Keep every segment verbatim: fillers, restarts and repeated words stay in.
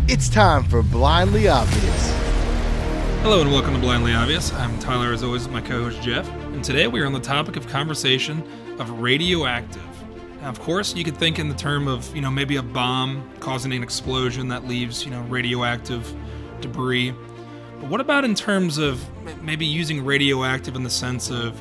It's time for Blindly Obvious. Hello and welcome to Blindly Obvious. I'm Tyler, as always, my co-host Jeff, and today we are on the topic of conversation of radioactive. Now, of course, you could think in the term of, you know, maybe a bomb causing an explosion that leaves, you know, radioactive debris. But what about in terms of maybe using radioactive in the sense of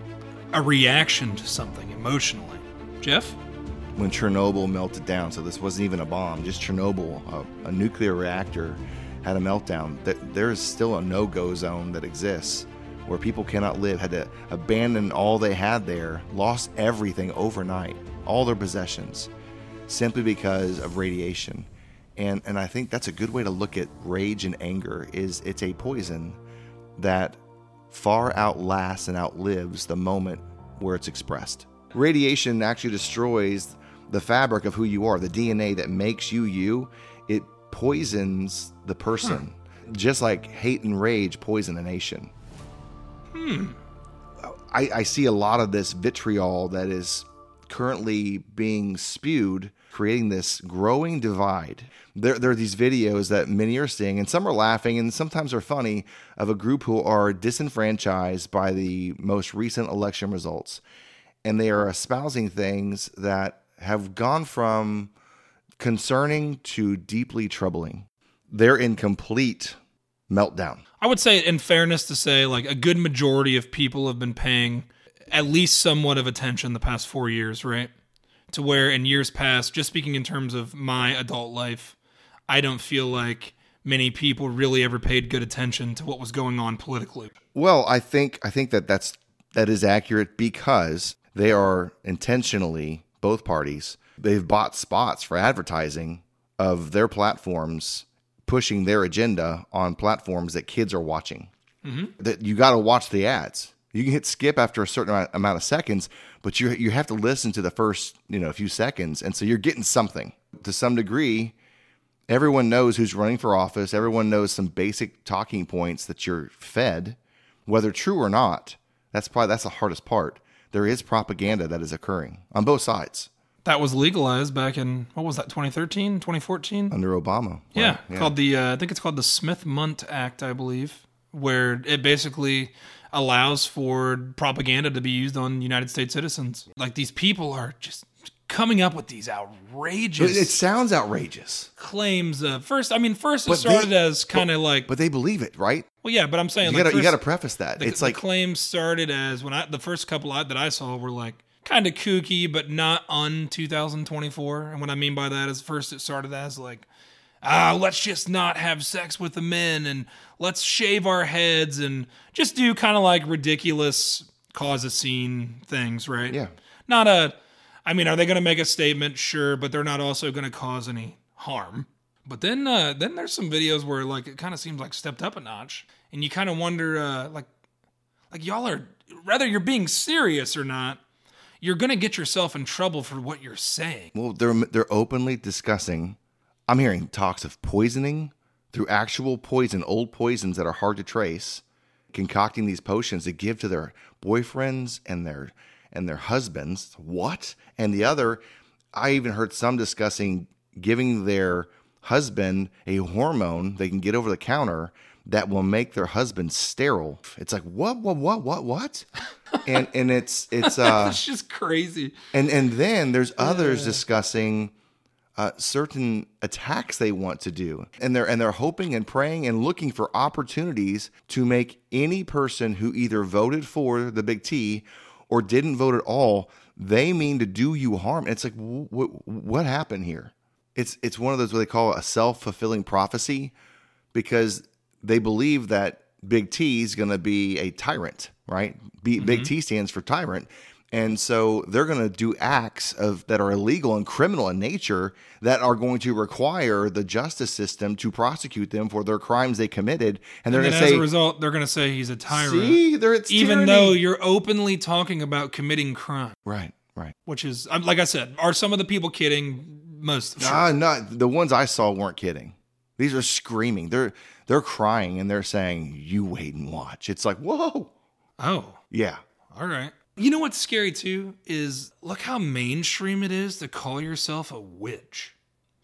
a reaction to something emotionally? Jeff? When Chernobyl melted down, so this wasn't even a bomb, just Chernobyl, a, a nuclear reactor had a meltdown. There is still a no-go zone that exists where people cannot live, had to abandon all they had there, lost everything overnight, all their possessions, simply because of radiation. And and I think that's a good way to look at rage and anger, is it's a poison that far outlasts and outlives the moment where it's expressed. Radiation actually destroys the fabric of who you are, the D N A that makes you you. It poisons the person, huh. Just like hate and rage poison a nation. Hmm. I, I see a lot of this vitriol that is currently being spewed, creating this growing divide. There, there are these videos that many are seeing, and some are laughing, and sometimes are funny, of a group who are disenfranchised by the most recent election results. And they are espousing things that have gone from concerning to deeply troubling. They're in complete meltdown. I would say, in fairness to say, like a good majority of people have been paying at least somewhat of attention the past four years, right? To where in years past, just speaking in terms of my adult life, I don't feel like many people really ever paid good attention to what was going on politically. Well, I think I think that that's that is accurate because they are intentionally, both parties, they've bought spots for advertising of their platforms, pushing their agenda on platforms that kids are watching. Mm-hmm. That you got to watch the ads. You can hit skip after a certain amount of seconds, but you you have to listen to the first, you know, few seconds, and so you're getting something. To some degree, everyone knows who's running for office. Everyone knows some basic talking points that you're fed, whether true or not. That's probably that's the hardest part. There is propaganda that is occurring on both sides. That was legalized back in, what was that, twenty thirteen, twenty fourteen? Under Obama. Yeah, right, yeah. called the, uh, I think it's called the Smith-Mundt Act, I believe, where it basically allows for propaganda to be used on United States citizens. Like, these people are just coming up with these outrageous... It, it sounds outrageous. ...claims. Of, first, I mean, first it but started they, as kind of like... But they believe it, right? Well, yeah, but I'm saying... You like, gotta, first, you gotta preface that. The, it's the like claims started as, when I the first couple I, that I saw were like, kind of kooky, but not un two thousand twenty-four. And what I mean by that is, first it started as like, ah, let's just not have sex with the men, and let's shave our heads, and just do kind of like ridiculous cause a scene things, right? Yeah. Not a, I mean, are they going to make a statement? Sure, but they're not also going to cause any harm. But then, uh, then there's some videos where like it kind of seems like stepped up a notch, and you kind of wonder, uh, like, like y'all are, whether you're being serious or not, you're going to get yourself in trouble for what you're saying. Well, they're they're openly discussing. I'm hearing talks of poisoning through actual poison, old poisons that are hard to trace, concocting these potions to give to their boyfriends and their and their husbands. What? And the other, I even heard some discussing giving their husband a hormone they can get over the counter that will make their husband sterile. It's like, what, what, what, what, what? And and it's it's uh it's just crazy. And and then there's others yeah. discussing uh, certain attacks they want to do, and they're and they're hoping and praying and looking for opportunities to make any person who either voted for the big T or didn't vote at all, they mean to do you harm. And it's like, w- w- what happened here? It's it's one of those what they call a self-fulfilling prophecy, because they believe that Big T is going to be a tyrant, right? B- mm-hmm. Big T stands for tyrant. And so they're going to do acts of that are illegal and criminal in nature that are going to require the justice system to prosecute them for their crimes they committed. And they're and going to say, as a result, they're going to say he's a tyrant. See, they're it's even tyranny. Though you're openly talking about committing crime. Right, right. Which is, like I said, are some of the people kidding? Most. Sure. Ah, not the ones I saw weren't kidding. These are screaming. They're they're crying and they're saying, "You wait and watch." It's like, whoa. Oh, yeah. All right. You know what's scary too is look how mainstream it is to call yourself a witch.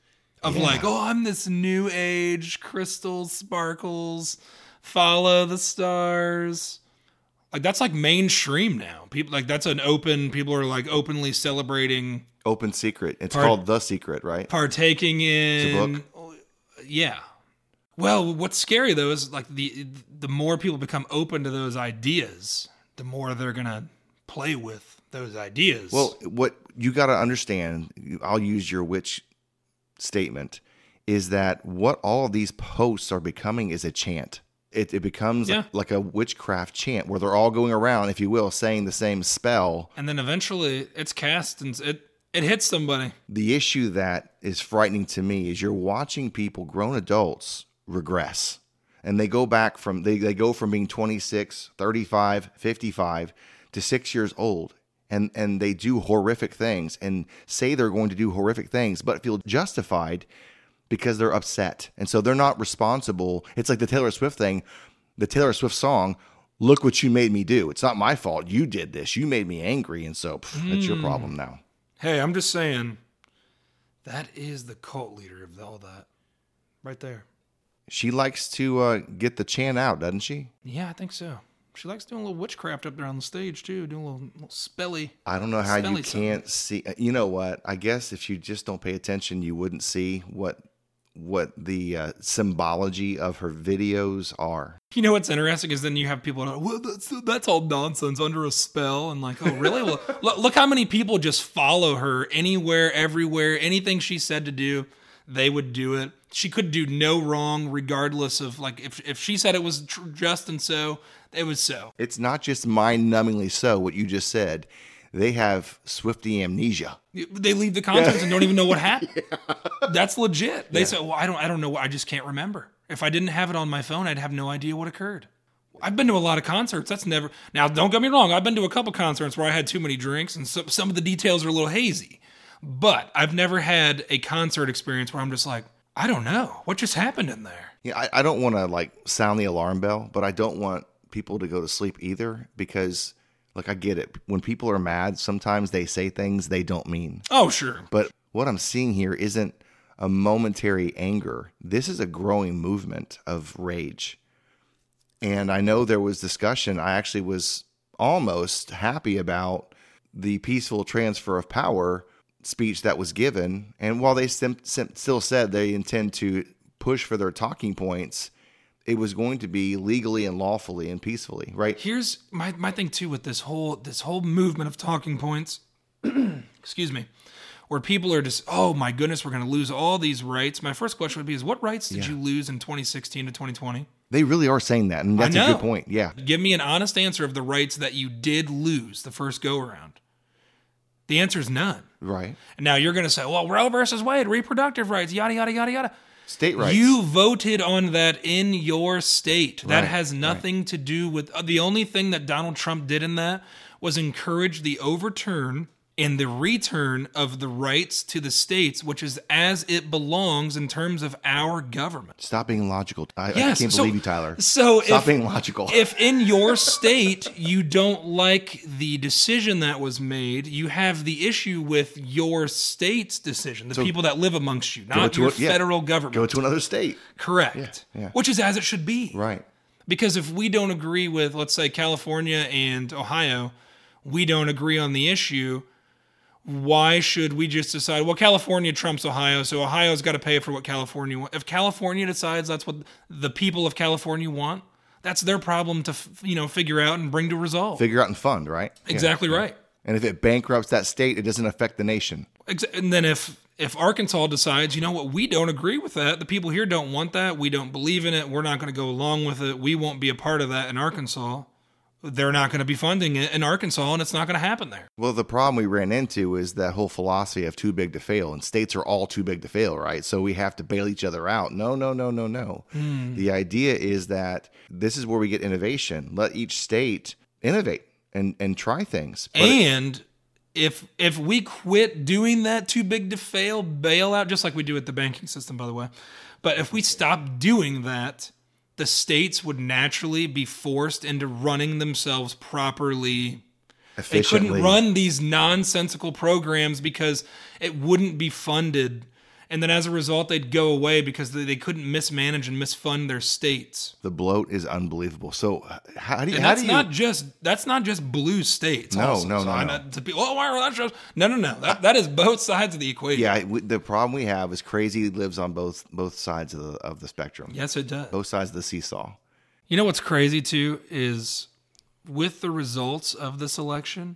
of Yeah. like, oh, I'm this new age, crystals, sparkles, follow the stars. Like that's like mainstream now. People like that's an open. People are like openly celebrating, Open secret. It's Part- called The Secret, right? partaking in. It's a book. Yeah. Well, what's scary though is like the the more people become open to those ideas, the more they're gonna play with those ideas. Well, what you got to understand, I'll use your witch statement, is that what all of these posts are becoming is a chant. It, it becomes Yeah. like, like a witchcraft chant where they're all going around, if you will, saying the same spell. and then eventually it's cast and it it hits somebody. The issue that is frightening to me is you're watching people, grown adults, regress. And they go back from, they, they go from being twenty-six, thirty-five, fifty-five to six years old. And, and they do horrific things and say they're going to do horrific things, but feel justified because they're upset. And so they're not responsible. It's like the Taylor Swift thing, the Taylor Swift song, look what you made me do. It's not my fault. You did this. You made me angry. And so pff, that's your problem now. Hey, I'm just saying, that is the cult leader of all that, right there. She likes to uh, get the chant out, doesn't she? Yeah, I think so. She likes doing a little witchcraft up there on the stage too, doing a little, little spelly. I don't know how you Smelly can't see. You know what? I guess if you just don't pay attention, you wouldn't see what what the uh, symbology of her videos are. You know what's interesting is then you have people that are, well, that's, that's all nonsense, under a spell. And like, oh, really? Well, look, look how many people just follow her anywhere, everywhere. Anything she said to do, they would do it. She could do no wrong regardless of, like, if, if she said it was tr- just and so, it was so. It's not just mind-numbingly so, what you just said. They have Swiftie amnesia. They leave the concerts and don't even know what happened. Yeah. That's legit. They yeah. say, well, I don't, I don't know. I just can't remember. If I didn't have it on my phone, I'd have no idea what occurred. I've been to a lot of concerts. That's never... Now, don't get me wrong. I've been to a couple concerts where I had too many drinks and so, some of the details are a little hazy. But I've never had a concert experience where I'm just like, I don't know. What just happened in there? Yeah, I, I don't want to like sound the alarm bell, but I don't want people to go to sleep either because, like, I get it. When people are mad, sometimes they say things they don't mean. Oh, sure. But what I'm seeing here isn't a momentary anger. This is a growing movement of rage. And I know there was discussion. I actually was almost happy about the peaceful transfer of power speech that was given. And while they sim- sim- still said they intend to push for their talking points, it was going to be legally and lawfully and peacefully, right? Here's my, my thing too with this whole this whole movement of talking points. Excuse me. Where people are just, oh my goodness, we're going to lose all these rights. My first question would be is what rights did Yeah. you lose in twenty sixteen to twenty twenty? They really are saying that, and that's I a know. good point. Yeah. Give me an honest answer of the rights that you did lose the first go around. The answer is none. Right. And now you're going to say, well, Roe versus Wade, reproductive rights, yada, yada, yada, yada. State rights. You voted on that in your state. That Right, has nothing right. to do with... Uh, the only thing that Donald Trump did in that was encourage the overturn and the return of the rights to the states, which is as it belongs in terms of our government. Stop being logical. I, Yes, I can't so- believe you, Tyler. So Stop if, being logical. if in your state you don't like the decision that was made, you have the issue with your state's decision, the So people that live amongst you, Go not to your a- yeah. federal government. Go to another state. Correct. Yeah, yeah. Which is as it should be. Right. Because if we don't agree with, let's say, California and Ohio, we don't agree on the issue, why should we just decide, well, California trumps Ohio, so Ohio's got to pay for what California wants? If California decides that's what the people of California want, that's their problem to, f- you know, figure out and bring to resolve. Figure out and fund, right? Yeah. Exactly right. And if it bankrupts that state, it doesn't affect the nation. Ex- And then if if Arkansas decides, you know what, we don't agree with that, the people here don't want that, we don't believe in it, we're not going to go along with it, we won't be a part of that in Arkansas, they're not going to be funding it in Arkansas, and it's not going to happen there. Well, the problem we ran into is that whole philosophy of too big to fail, and states are all too big to fail, right? So we have to bail each other out. No, no, no, no, no. Hmm. The idea is that this is where we get innovation. Let each state innovate and, and try things. But And if if we quit doing that too big to fail bailout, just like we do with the banking system, by the way, but if we stop doing that, the states would naturally be forced into running themselves properly. They efficiently, couldn't run these nonsensical programs because it wouldn't be funded And then as a result, they'd go away because they, they couldn't mismanage and misfund their states. The bloat is unbelievable. So how do you? And how that's do you, not just that's not just blue states. No, also. no, so no, I, no. To be, oh, why are that shows? No, no, no. That that is both sides of the equation. Yeah, we, the problem we have is crazy lives on both both sides of the of the spectrum. Yes, it does. Both sides of the seesaw. You know what's crazy too is with the results of this election,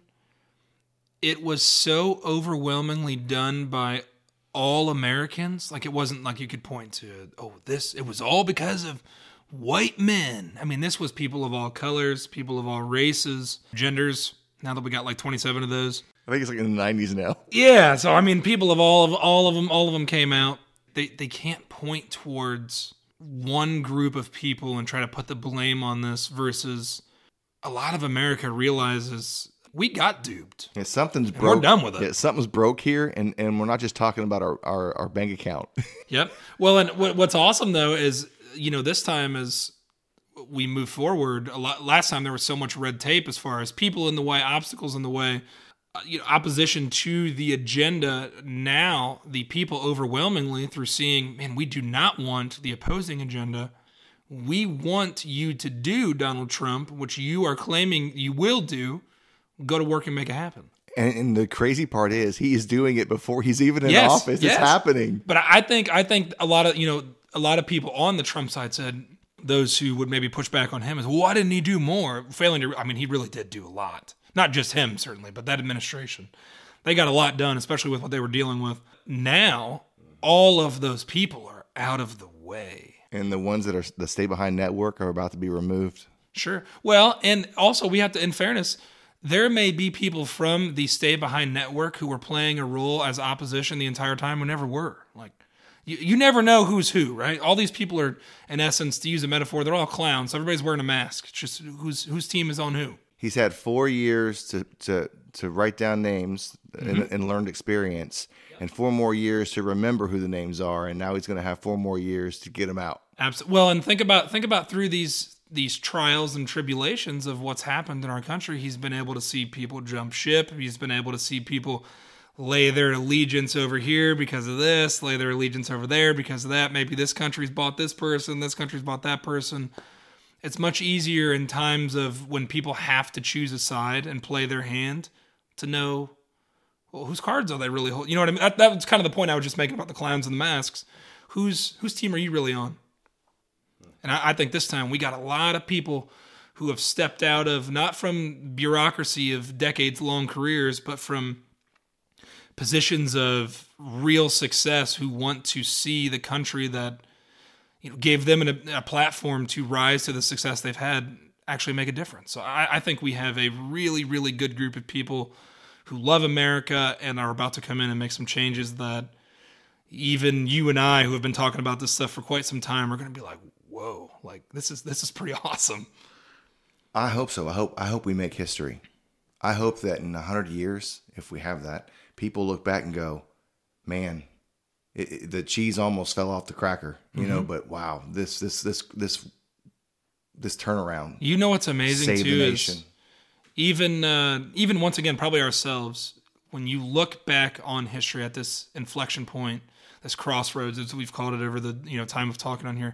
it was so overwhelmingly done by all Americans. Like, it wasn't like you could point to, oh, this, it was all because of white men. I mean, this was people of all colors, people of all races, genders. Now that we got like twenty-seven of those. I think it's like in the nineties now. Yeah, so I mean, people of all of all of them, all of them came out. They they can't point towards one group of people and try to put the blame on this versus a lot of America realizes we got duped. Yeah, something's And broke. we're done with it. Yeah, something's broke here, and, and we're not just talking about our, our, our bank account. Yep. Well, and what, what's awesome though is, you know, this time as we move forward, a lot. Last time there was so much red tape as far as people in the way, obstacles in the way, uh, you know, opposition to the agenda. Now the people overwhelmingly through seeing, man, we do not want the opposing agenda. We want you to do, Donald Trump, which you are claiming you will do. Go to work and make it happen. And, and the crazy part is he is doing it before he's even in Yes, office. yes. It's happening. But I think I think a lot of you know a lot of people on the Trump side said, those who would maybe push back on him is, well, why didn't he do more? Failing to, I mean, he really did do a lot. Not just him, certainly, but that administration. They got a lot done, especially with what they were dealing with. Now, all of those people are out of the way. And the ones that are the Stay Behind network are about to be removed. Sure. Well, and also we have to, in fairness, there may be people from the Stay Behind network who were playing a role as opposition the entire time who never were. Like, you, you never know who's who, right? All these people are, in essence, to use a metaphor, they're all clowns. Everybody's wearing a mask. It's just who's whose team is on who. He's had four years to to, to write down names mm-hmm. and, and learned experience, yep. and four more years to remember who the names are, and now he's going to have four more years to get them out. Absolutely. Well, and think about think about through these these trials and tribulations of what's happened in our country. He's been able to see people jump ship. He's been able to see people lay their allegiance over here because of this, lay their allegiance over there because of that. Maybe this country's bought this person, this country's bought that person. It's much easier in times of when people have to choose a side and play their hand to know, well, whose cards are they really holding? You know what I mean? That, that was kind of the point I was just making about the clowns and the masks. Whose whose team are you really on? And I, I think this time we got a lot of people who have stepped out of, not from bureaucracy of decades-long careers, but from positions of real success who want to see the country that, you know, gave them a, a platform to rise to the success they've had actually make a difference. So I, I think we have a really, really good group of people who love America and are about to come in and make some changes that even you and I, who have been talking about this stuff for quite some time, are going to be like, whoa, like this is this is pretty awesome. I hope so. I hope I hope we make history. I hope that in a hundred years, if we have that, people look back and go, man, It, it, the cheese almost fell off the cracker, you mm-hmm. know, but wow, this, this, this, this, this turnaround. You know, what's amazing saved too the is nation. even, uh, even once again, probably ourselves, when you look back on history at this inflection point, this crossroads, as we've called it over the, you know, time of talking on here,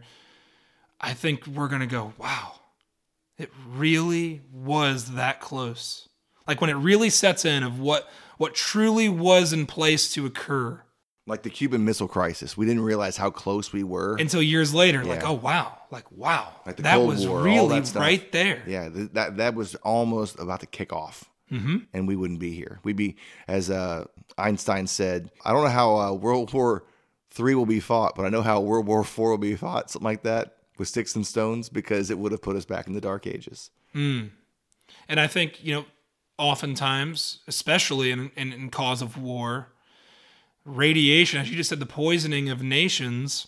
I think we're going to go, wow, it really was that close. Like when it really sets in of what, what truly was in place to occur. Like the Cuban Missile Crisis. We didn't realize how close we were. Until years later, yeah. like, oh, wow. Like, wow. Like the that Cold was War, really that right there. Yeah, th- that that was almost about to kick off. Mm-hmm. And we wouldn't be here. We'd be, as uh, Einstein said, I don't know how uh, World War Three will be fought, but I know how World War Four will be fought, something like that, with sticks and stones, because it would have put us back in the Dark Ages. Mm. And I think, you know, oftentimes, especially in, in, in cause of war, radiation, as you just said, the poisoning of nations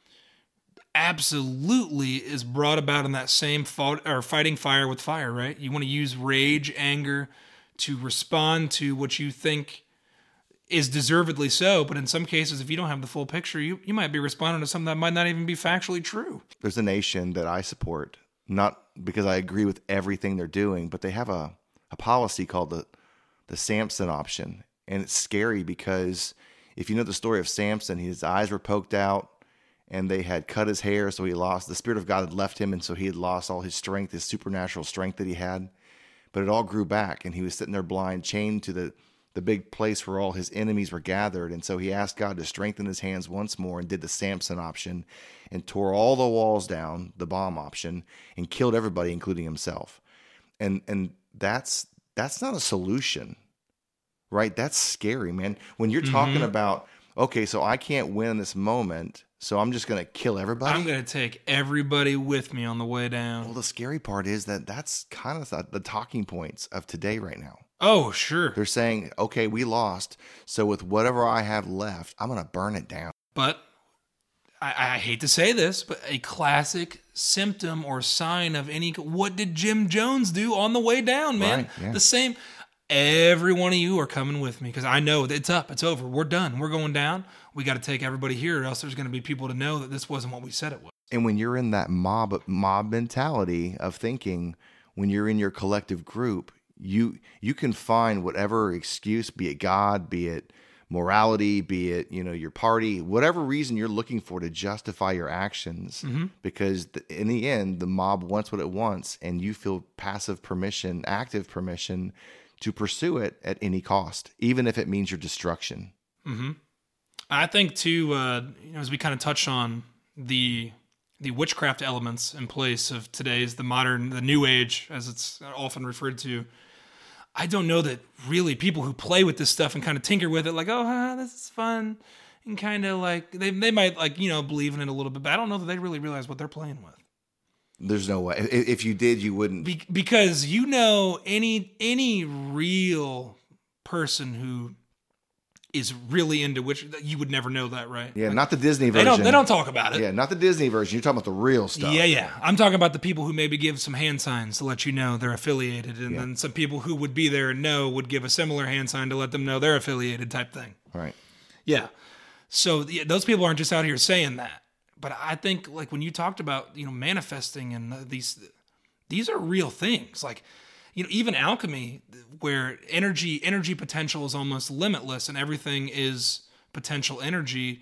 absolutely is brought about in that same fought, or fighting fire with fire, right? You want to use rage, anger to respond to what you think is deservedly so, but in some cases, if you don't have the full picture, you, you might be responding to something that might not even be factually true. There's a nation that I support, not because I agree with everything they're doing, but they have a, a policy called the, the Samson option, and it's scary because if you know the story of Samson, his eyes were poked out and they had cut his hair, so he lost, the Spirit of God had left him, and so he had lost all his strength, his supernatural strength that he had. But it all grew back, and he was sitting there blind, chained to the, the big place where all his enemies were gathered. And so he asked God to strengthen his hands once more and did the Samson option and tore all the walls down, the bomb option, and killed everybody, including himself. And and that's that's not a solution, right? That's scary, man. When you're mm-hmm. talking about, okay, so I can't win in this moment, so I'm just going to kill everybody. I'm going to take everybody with me on the way down. Well, the scary part is that that's kind of the, the talking points of today right now. Oh, sure. They're saying, okay, we lost, so with whatever I have left, I'm going to burn it down. But I, I hate to say this, but a classic symptom or sign of any... What did Jim Jones do on the way down, man? Right, yeah. The same... Every one of you are coming with me because I know that it's up, it's over, we're done, we're going down. We got to take everybody here, or else there's going to be people to know that this wasn't what we said it was. And when you're in that mob mob mentality of thinking, when you're in your collective group, you you can find whatever excuse, be it God, be it morality, be it, you know, your party, whatever reason you're looking for to justify your actions, mm-hmm. because the, in the end, the mob wants what it wants, and you feel passive permission, active permission to pursue it at any cost, even if it means your destruction. Mm-hmm. I think too, uh, you know, as we kind of touch on the the witchcraft elements in place of today's the modern, the new age, as it's often referred to. I don't know that really people who play with this stuff and kind of tinker with it, like, oh, huh, this is fun, and kind of like they they might like you know believe in it a little bit, but I don't know that they really realize what they're playing with. There's no way. If you did, you wouldn't. Be- because you know, any any real person who is really into witch, you would never know that, right? Yeah, like, not the Disney they version. Don't, they don't talk about it. Yeah, not the Disney version. You're talking about the real stuff. Yeah, yeah. I'm talking about the people who maybe give some hand signs to let you know they're affiliated, and yeah. then some people who would be there and know would give a similar hand sign to let them know they're affiliated type thing. Right. Yeah. So yeah, those people aren't just out here saying that. But I think, like, when you talked about, you know, manifesting and these, these are real things. Like, you know, even alchemy, where energy, energy potential is almost limitless and everything is potential energy.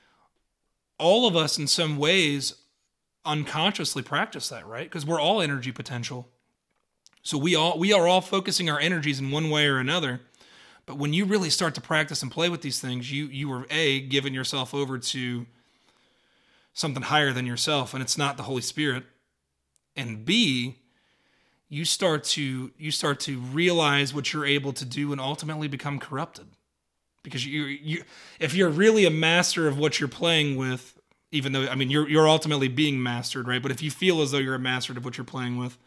All of us, in some ways, unconsciously practice that, right? Because we're all energy potential. So we all we are all focusing our energies in one way or another. But when you really start to practice and play with these things, you you are a giving yourself over to something higher than yourself, and it's not the Holy Spirit. And B, you start to you start to realize what you're able to do and ultimately become corrupted. Because you you if you're really a master of what you're playing with, even though I mean you're you're ultimately being mastered, right? But if you feel as though you're a master of what you're playing with,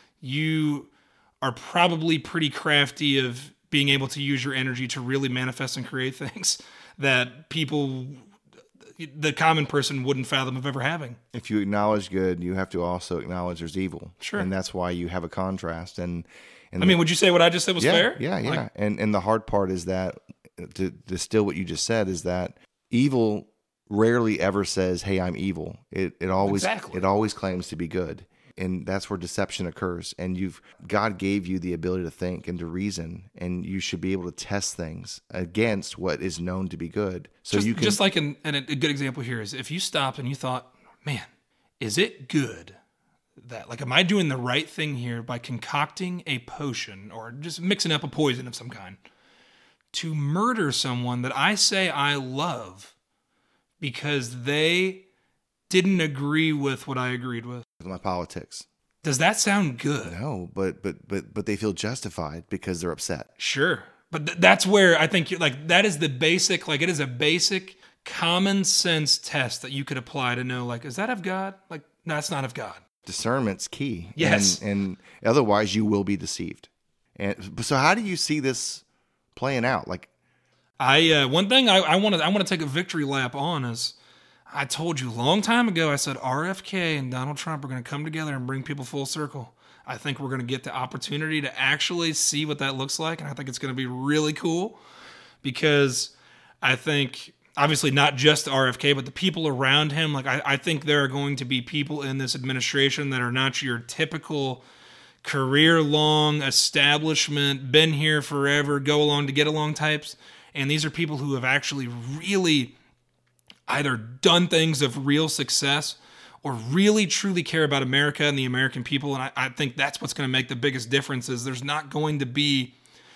you are probably pretty crafty of being able to use your energy to really manifest and create things that people, the common person, wouldn't fathom of ever having. If you acknowledge good, you have to also acknowledge there's evil. Sure. And that's why you have a contrast. And, and I mean, would you say what I just said was yeah, fair? Yeah, yeah. Like, and and the hard part is that, to distill what you just said, is that evil rarely ever says, hey, I'm evil. It it always exactly. it always claims to be good. And that's where deception occurs. And you've God gave you the ability to think and to reason, and you should be able to test things against what is known to be good. So just, you can just like in, and a good example here is if you stopped and you thought, man, is it good that, like, am I doing the right thing here by concocting a potion or just mixing up a poison of some kind to murder someone that I say I love because they didn't agree with what I agreed with? my politics. Does that sound good? No, but but but but they feel justified because they're upset. Sure. But th- that's where I think you're like, that is the basic, like it is a basic common sense test that you could apply to know, like, is that of God? Like, no, that's not of God. Discernment's key. Yes. And, and otherwise you will be deceived. And so how do you see this playing out? Like, I, uh, one thing I want to, I want to take a victory lap on is, I told you a long time ago, I said R F K and Donald Trump are going to come together and bring people full circle. I think we're going to get the opportunity to actually see what that looks like, and I think it's going to be really cool because I think, obviously not just R F K, but the people around him, like I, I think there are going to be people in this administration that are not your typical career-long establishment, been here forever, go along to get along types. And these are people who have actually really either done things of real success or really truly care about America and the American people. And I, I think that's what's going to make the biggest difference is there's not going to be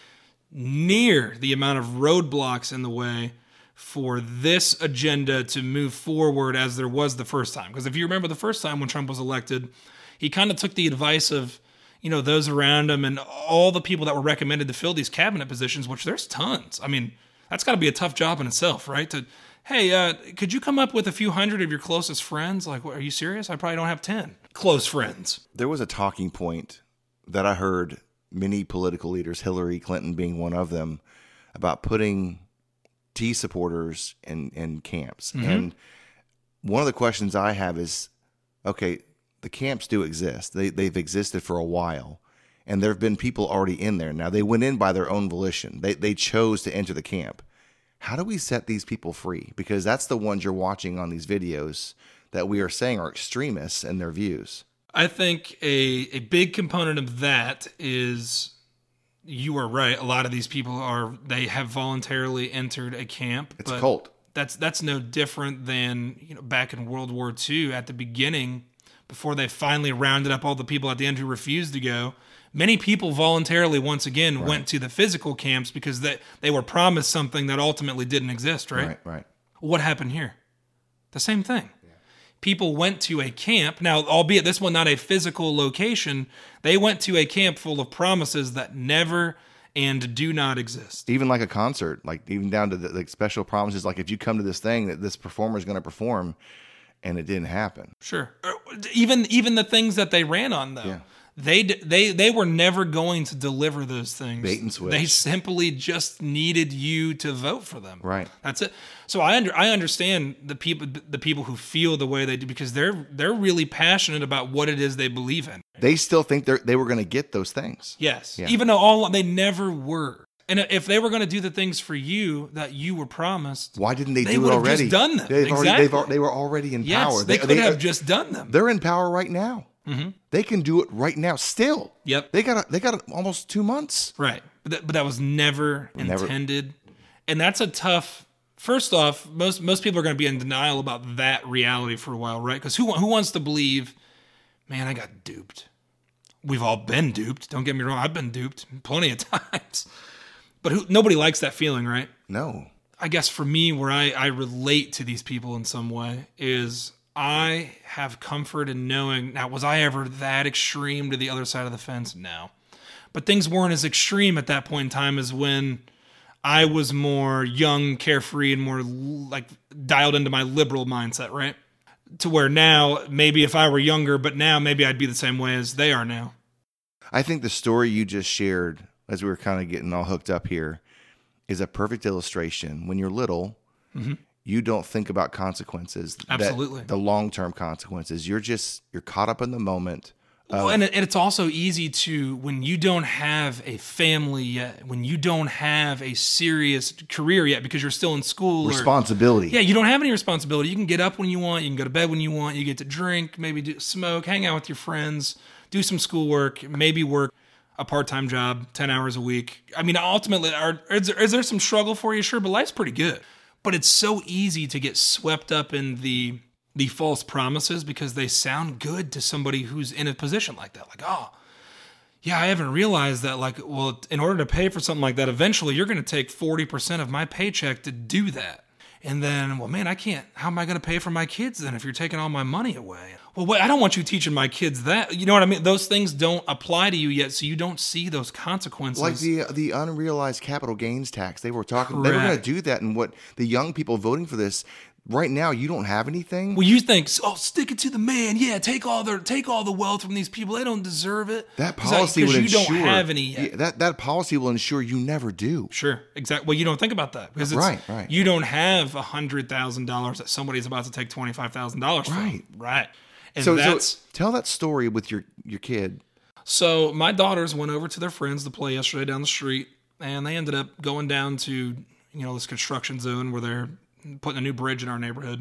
near the amount of roadblocks in the way for this agenda to move forward as there was the first time. Because if you remember the first time when Trump was elected, he kind of took the advice of, you know, those around him and all the people that were recommended to fill these cabinet positions, which there's tons. I mean, that's got to be a tough job in itself, right? To Hey, uh, could you come up with a few hundred of your closest friends? Like, what, are you serious? I probably don't have ten close friends. There was a talking point that I heard many political leaders, Hillary Clinton being one of them, about putting T supporters in, in camps. Mm-hmm. And one of the questions I have is, okay, the camps do exist. They, they've existed for a while. And there have been people already in there. Now, they went in by their own volition. They, they chose to enter the camp. How do we set these people free? Because that's the ones you're watching on these videos that we are saying are extremists in their views. I think a, a big component of that is, you are right, a lot of these people are, they have voluntarily entered a camp. It's a cult. That's, that's no different than, you know, back in World War Two at the beginning, before they finally rounded up all the people at the end who refused to go. Many people voluntarily, once again, right. went to the physical camps because they, they were promised something that ultimately didn't exist, right? Right, right. What happened here? The same thing. Yeah. People went to a camp. Now, albeit this one not a physical location, they went to a camp full of promises that never and do not exist. Even like a concert, like even down to the like special promises, like if you come to this thing that this performer is going to perform, and it didn't happen. Sure. Even even the things that they ran on, though. Yeah. They they they were never going to deliver those things. Bait and switch. They simply just needed you to vote for them. Right. That's it. So I under I understand the people the people who feel the way they do because they're they're really passionate about what it is they believe in. They still think they they were going to get those things. Yes. Yeah. Even though all they never were. And if they were going to do the things for you that you were promised, why didn't they, they do it already? They would have just done them. They've exactly. already, they've, they were already in yes, power. They, they could they, have just done them. They're in power right now. Mm-hmm. They can do it right now. Still, yep. They got a, they got a, almost two months. Right, but that, but that was never, never intended, and that's a tough. First off, most most people are going to be in denial about that reality for a while, right? Because who who wants to believe? Man, I got duped. We've all been duped. Don't get me wrong. I've been duped plenty of times, but who, nobody likes that feeling, right? No. I guess for me, where I, I relate to these people in some way is I have comfort in knowing, now, was I ever that extreme to the other side of the fence? No. But things weren't as extreme at that point in time as when I was more young, carefree, and more like dialed into my liberal mindset, right? To where now, maybe if I were younger, but now maybe I'd be the same way as they are now. I think the story you just shared, as we were kind of getting all hooked up here, is a perfect illustration. When you're little, mm-hmm. you don't think about consequences. Absolutely. That, the long-term consequences. You're just, you're caught up in the moment. Well, and, it, and it's also easy to, when you don't have a family yet, when you don't have a serious career yet because you're still in school. Responsibility. Or, yeah, you don't have any responsibility. You can get up when you want. You can go to bed when you want. You get to drink, maybe do, smoke, hang out with your friends, do some schoolwork, maybe work a part-time job, ten hours a week. I mean, ultimately, are, is, there, is there some struggle for you? Sure, but life's pretty good. But it's so easy to get swept up in the the false promises because they sound good to somebody who's in a position like that. Like, oh, yeah, I haven't realized that, like, well, in order to pay for something like that, eventually you're going to take forty percent of my paycheck to do that. And then, well, man, I can't, how am I going to pay for my kids then if you're taking all my money away? Well, wait, I don't want you teaching my kids that. You know what I mean? Those things don't apply to you yet, so you don't see those consequences. Like the the unrealized capital gains tax. They were talking, Correct. They were going to do that, and what the young people voting for this, right now, you don't have anything. Well, you think, oh, stick it to the man. Yeah, take all their, take all the wealth from these people. They don't deserve it. That policy like, would you ensure. You don't have any yet. Yeah, that, that policy will ensure you never do. Sure, exactly. Well, you don't think about that. Because it's, right, right. You don't have one hundred thousand dollars that somebody's about to take twenty-five thousand dollars from. Right. Right. And so, that's, so tell that story with your, your kid. So my daughters went over to their friends to play yesterday down the street, and they ended up going down to, you know, this construction zone where they're putting a new bridge in our neighborhood.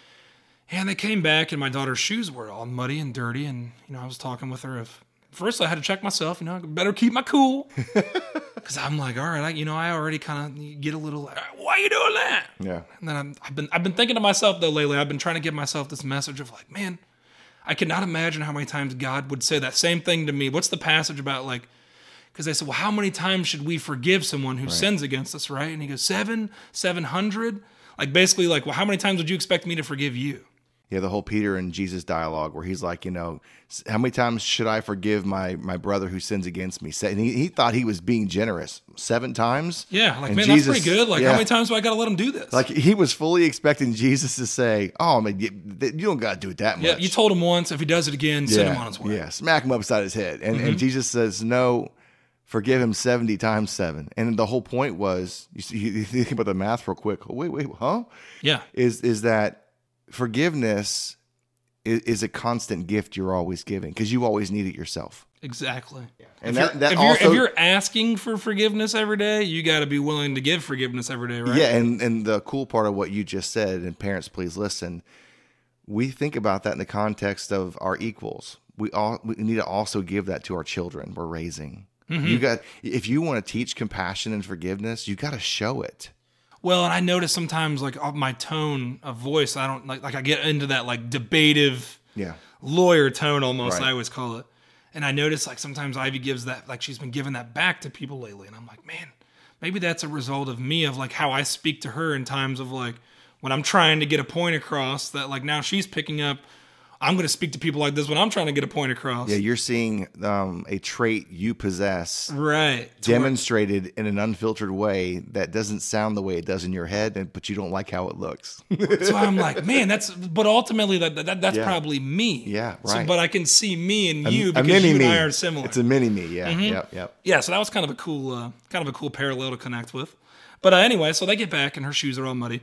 And they came back, and my daughter's shoes were all muddy and dirty. And, you know, I was talking with her. If, first, I had to check myself. You know, I better keep my cool. Because I'm like, all right, I, you know, I already kind of get a little, like, why are you doing that? Yeah. And then I'm, I've been, I've been thinking to myself though lately. I've been trying to give myself this message of like, man, I cannot imagine how many times God would say that same thing to me. What's the passage about? Like, because they said, well, how many times should we forgive someone who right. sins against us, right? And he goes, seven, seven hundred. Like basically, like, well, how many times would you expect me to forgive you? Yeah, the whole Peter and Jesus dialogue where he's like, you know, how many times should I forgive my my brother who sins against me? And he, he thought he was being generous. Seven times? Yeah, like, and man, Jesus, that's pretty good. Like, yeah. how many times do I got to let him do this? Like, he was fully expecting Jesus to say, oh, man, you, you don't got to do it that much. Yeah, you told him once. If he does it again, send yeah, him on his way. Yeah, smack him upside his head. And, Mm-hmm. and Jesus says, no, forgive him seventy times seven. And the whole point was, you, see, you think about the math real quick. Wait, wait, huh? Yeah. Is, is that forgiveness is a constant gift you're always giving because you always need it yourself. Exactly. Yeah. And if, that, you're, that if, also, you're, if you're asking for forgiveness every day, you got to be willing to give forgiveness every day, right? yeah, and, and the cool part of what you just said, and parents, please listen, we think about that in the context of our equals. We all we need to also give that to our children we're raising. Mm-hmm. You got if you want to teach compassion and forgiveness, you got to show it. Well, and I notice sometimes like my tone of voice, I don't like like I get into that like debative yeah. lawyer tone almost, Right. I always call it. And I notice like sometimes Ivy gives that, like she's been giving that back to people lately. And I'm like, man, maybe that's a result of me, of like how I speak to her in times of like when I'm trying to get a point across, that like now she's picking up, I'm going to speak to people like this when I'm trying to get a point across. Yeah, you're seeing um, a trait you possess Right. demonstrated in an unfiltered way that doesn't sound the way it does in your head, and but you don't like how it looks. So I'm like, man, that's, but ultimately that, that that's Yeah. probably me. Yeah, So, right. but I can see me and A- you a because mini you and me. I are similar. It's a mini me. Yeah, Mm-hmm. yep, yep. Yeah, so that was kind of a cool, uh, kind of a cool parallel to connect with. But uh, anyway, so they get back and her shoes are all muddy.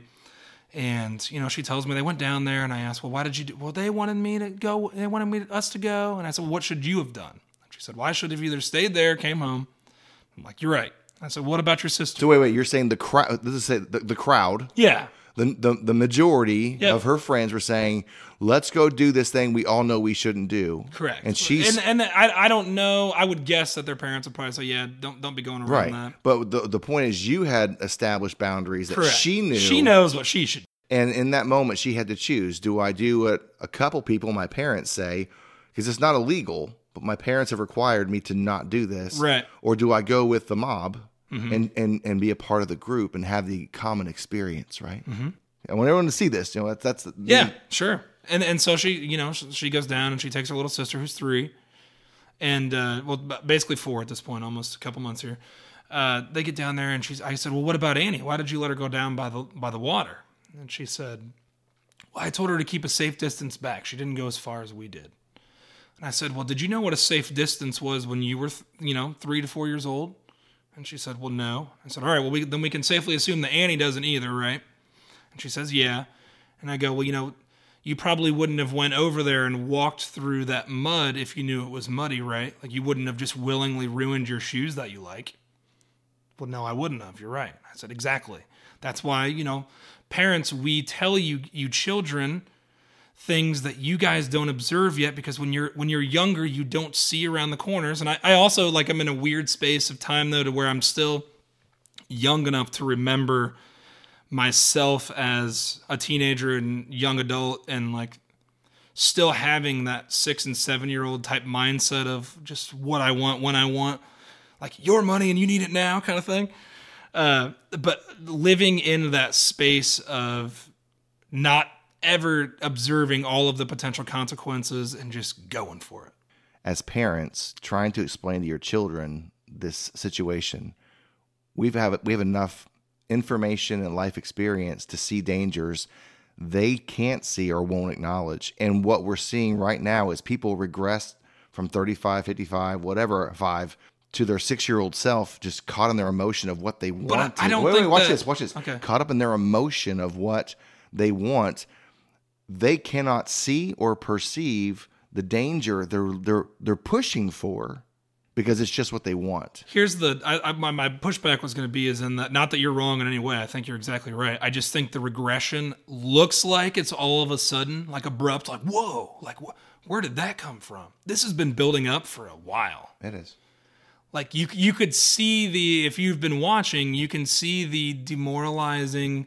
And, you know, she tells me they went down there, and I asked, well, why did you do? Well, they wanted me to go. They wanted me us to go. And I said, well, what should you have done? And she said, well, I should have either stayed there, came home. I'm like, you're right. I said, what about your sister? So wait, wait. You're saying the crowd? This is say the, the crowd. Yeah. The, the the majority Yep. of her friends were saying, "Let's go do this thing we all know we shouldn't do." Correct. And she's and, and I, I don't know. I would guess that their parents would probably say, yeah, don't don't be going around right. that. But the the point is, you had established boundaries that Correct. she knew. She knows what she should do. And in that moment, she had to choose: do I do what a couple people, my parents, say, because it's not illegal, but my parents have required me to not do this, Right. Or do I go with the mob Mm-hmm. and, and and be a part of the group and have the common experience, right? Mm-hmm. I want everyone to see this. You know, that's that's the, Yeah, sure. And and so she, you know, she, she goes down and she takes her little sister who's three, and uh, well, basically four at this point, almost a couple months here. Uh, they get down there and she's. I said, well, what about Annie? Why did you let her go down by the by the water? And she said, well, I told her to keep a safe distance back. She didn't go as far as we did. And I said, well, did you know what a safe distance was when you were, th- you know, three to four years old? And she said, well, no. I said, all right, well, we, then we can safely assume that Annie doesn't either, right? And she says, yeah. And I go, well, you know, you probably wouldn't have went over there and walked through that mud if you knew it was muddy, right? Like you wouldn't have just willingly ruined your shoes that you like. Well, no, I wouldn't have. You're right. I said, exactly. That's why, you know, parents, we tell you, you children, things that you guys don't observe yet, because when you're when you're younger, you don't see around the corners. And I, I also, like, I'm in a weird space of time, though, to where I'm still young enough to remember myself as a teenager and young adult, and, like, still having that six and seven year old type mindset of just what I want, when I want, like your money and you need it now kind of thing. Uh, but living in that space of not ever observing all of the potential consequences and just going for it. As parents, trying to explain to your children this situation, we've have we have enough information and life experience to see dangers they can't see or won't acknowledge. And what we're seeing right now is people regress from thirty-five, fifty-five, whatever, five, to their six-year-old self, just caught in their emotion of what they want. I to. don't wait, think wait, watch that- this, watch this. Okay. Caught up in their emotion of what they want. They cannot see or perceive the danger they're they're they're pushing for, because it's just what they want. Here's the I, I, my my pushback was going to be is in that, not that you're wrong in any way. I think you're exactly right. I just think the regression looks like it's all of a sudden like abrupt, like whoa, like wh- where did that come from? This has been building up for a while. It is. Like you, you could see the, if you've been watching, you can see the demoralizing,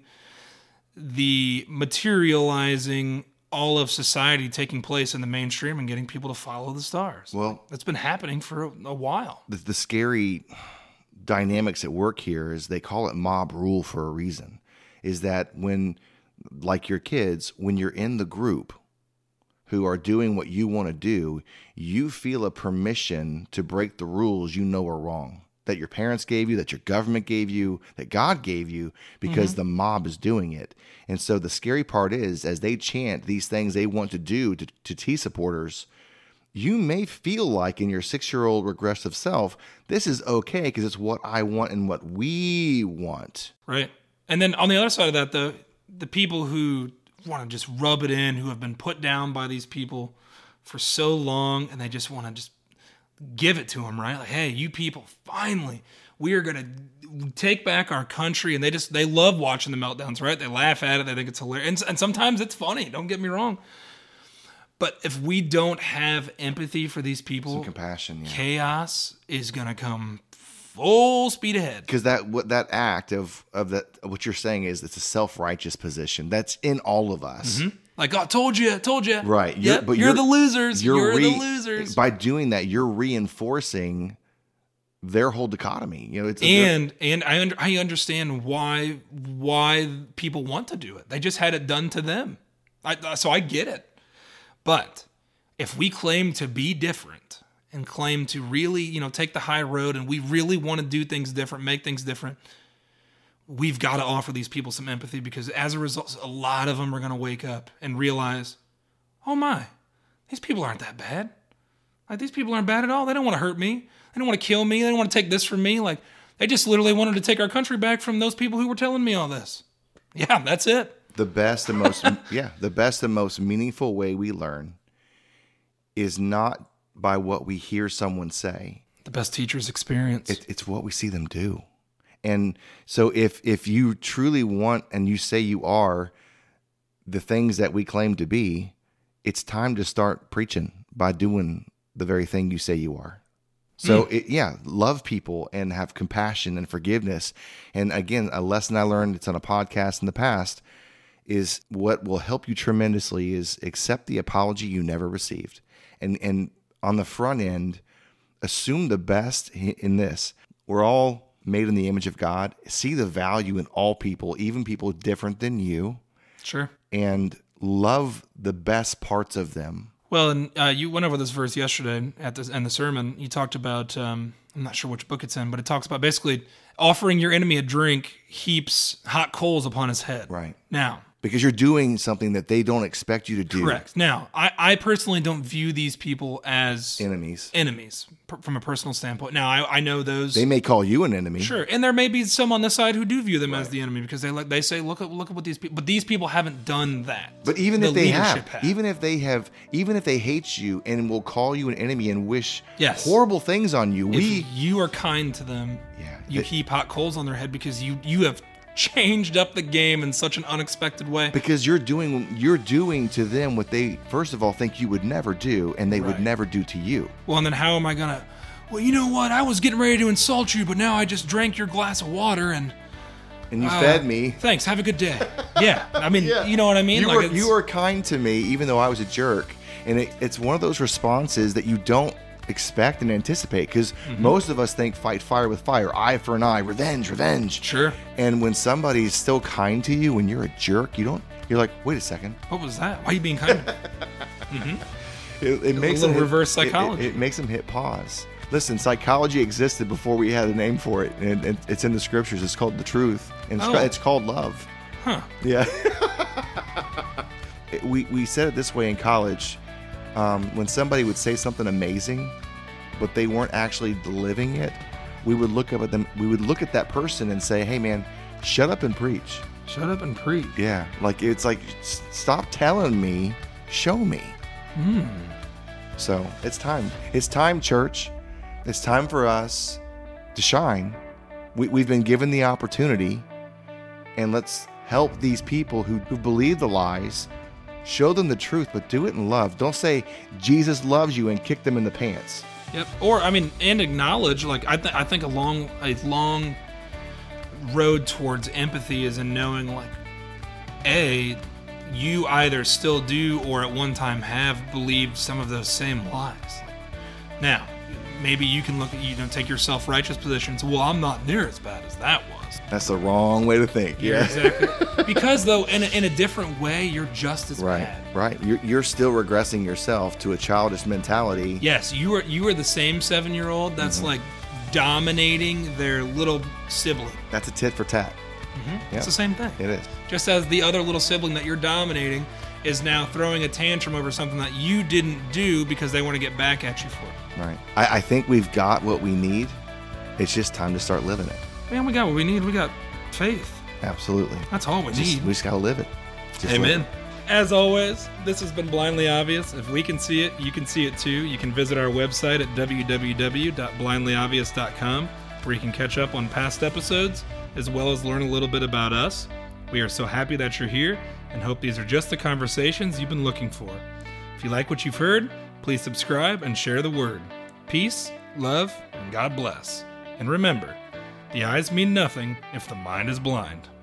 the materializing, all of society taking place in the mainstream and getting people to follow the stars. Well, that's been happening for a, a while. The, the scary dynamics at work here is they call it mob rule for a reason. Is that when, like your kids, when you're in the group who are doing what you want to do, you feel a permission to break the rules you know are wrong, that your parents gave you, that your government gave you, that God gave you, because mm-hmm. the mob is doing it. And so the scary part is, as they chant these things they want to do to, to T supporters, you may feel like in your six-year-old regressive self, this is okay because it's what I want and what we want. Right. And then on the other side of that, the the people who want to just rub it in, who have been put down by these people for so long, and they just want to just give it to them, right? Like, hey, you people, finally, we are going to take back our country. And they just, they love watching the meltdowns, right? They laugh at it. They think it's hilarious. And, and sometimes it's funny. Don't get me wrong. But if we don't have empathy for these people, some compassion, yeah. chaos is going to come full speed ahead. Because that what that act of of that what you're saying is it's a self-righteous position that's in all of us. Mm-hmm. Like, oh, told you, told you. Right. You're, yep, but you're, you're the losers. You're, you're re- the losers. By doing that, you're reinforcing their whole dichotomy. You know, it's and and I under, I understand why why people want to do it. They just had it done to them. I, so I get it. But if we claim to be different and claim to really, you know, take the high road, and we really want to do things different, make things different, we've got to offer these people some empathy, because as a result, a lot of them are going to wake up and realize, oh my, these people aren't that bad. Like, these people aren't bad at all. They don't want to hurt me. They don't want to kill me. They don't want to take this from me. Like, they just literally wanted to take our country back from those people who were telling me all this. Yeah, that's it. The best and most, yeah, the best and most meaningful way we learn is not by what we hear someone say. The best teacher's experience. It, it's what we see them do. And so if if you truly want, and you say you are the things that we claim to be, it's time to start preaching by doing the very thing you say you are. So, mm. it, yeah, love people and have compassion and forgiveness. And again, a lesson I learned, it's on a podcast in the past, is what will help you tremendously is accept the apology you never received. And and on the front end, assume the best in this. We're all made in the image of God. See the value in all people, even people different than you. Sure. And love the best parts of them. Well, and uh, you went over this verse yesterday at the end of the sermon. You talked about, um, I'm not sure which book it's in, but it talks about basically offering your enemy a drink heaps hot coals upon his head. Right. Now, because you're doing something that they don't expect you to do. Correct. Now, I, I personally don't view these people as enemies. Enemies per, from a personal standpoint. Now, I, I know those. They may call you an enemy. Sure, and there may be some on this side who do view them right. as the enemy, because they like they say, look at look at what these people. But these people haven't done that. But even the if they have, have, even if they have, even if they hate you and will call you an enemy and wish yes. horrible things on you, if we you are kind to them. Yeah, you it, heap hot coals on their head because you you have changed up the game in such an unexpected way. Because you're doing you're doing to them what they first of all think you would never do, and they right. would never do to you. Well, and then how am I gonna? Well, you know what? I was getting ready to insult you, but now I just drank your glass of water and and you uh, fed me. Thanks. Have a good day. Yeah, I mean, yeah. you know what I mean. You like were you were kind to me, even though I was a jerk, and it, it's one of those responses that you don't expect and anticipate, because mm-hmm. most of us think fight fire with fire, eye for an eye, revenge, revenge. Sure. And when somebody's still kind to you, when you're a jerk, you don't. You're like, wait a second. What was that? Why are you being kind? mm-hmm. It, it makes a little them reverse hit, psychology. It, it, it makes them hit pause. Listen, psychology existed before we had a name for it, and it, it's in the scriptures. It's called the truth, and it's, oh. it's called love. Huh? Yeah. it, we we said it this way in college. Um, when somebody would say something amazing, but they weren't actually living it, we would look up at them. We would look at that person and say, "Hey, man, shut up and preach." Shut up and preach. Yeah, like it's like, stop telling me, show me. Hmm. So it's time. It's time, church. It's time for us to shine. We, we've been given the opportunity, and let's help these people who, who believe the lies. Show them the truth, but do it in love. Don't say Jesus loves you and kick them in the pants. Yep. Or I mean, and acknowledge. Like I, th- I think a long, a long road towards empathy is in knowing, like, a, you either still do or at one time have believed some of those same lies. Now, maybe you can look at, you know, take your self-righteous positions. Well, I'm not near as bad as that was. That's the wrong way to think. Yeah, Yeah, exactly. Because though, in a, in a different way, you're just as right, bad. right. You're you're still regressing yourself to a childish mentality. Yes, you are. You are the same seven-year-old that's Mm-hmm. like dominating their little sibling. That's a tit for tat. Mm-hmm. Yep. It's the same thing. It is. Just as the other little sibling that you're dominating is now throwing a tantrum over something that you didn't do because they want to get back at you for it. Right. I, I think we've got what we need. It's just time to start living it. Man, we got what we need. We got faith. Absolutely. That's all we Just, need. we just gotta live it. Just live Amen. it. As always, this has been Blindly Obvious. If we can see it, you can see it too. You can visit our website at w w w dot blindly obvious dot com, where you can catch up on past episodes, as well as learn a little bit about us. We are so happy that you're here, and hope these are just the conversations you've been looking for. If you like what you've heard, please subscribe and share the word. Peace, love, and God bless. And remember, the eyes mean nothing if the mind is blind.